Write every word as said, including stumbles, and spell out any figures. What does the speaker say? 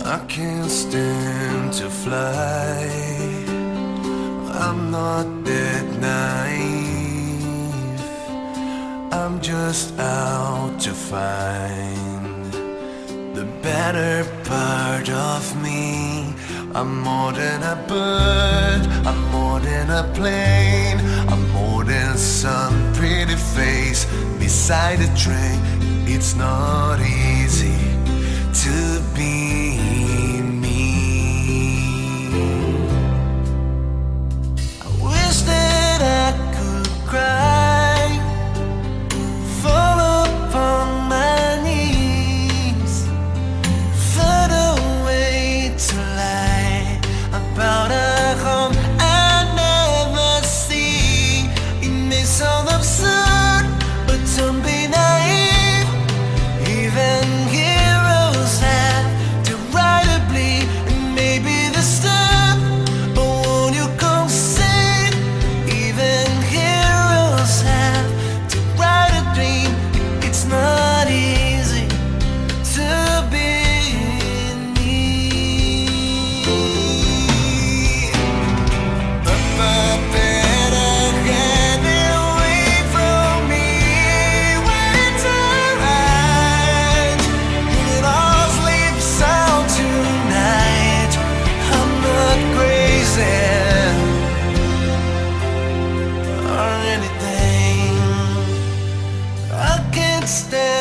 I can't stand to fly. I'm not that naive. I'm just out to find the better part of me. I'm more than a bird, I'm more than a plane, I'm more than a sun, pretty face beside a train. It's not easy to be me. I wish that I could cry, fall upon my knees, find a way to lie about a home I never see. It may sound absurd, but don't be naive. Even heroes have to ride a bleed, and maybe the step, but won't you come see? Even heroes have to ride a dream. It's not easy to be me. The puppet hanging away from me when it's alright. It all sleeps out tonight. I'm not crazy or anything. I can't stand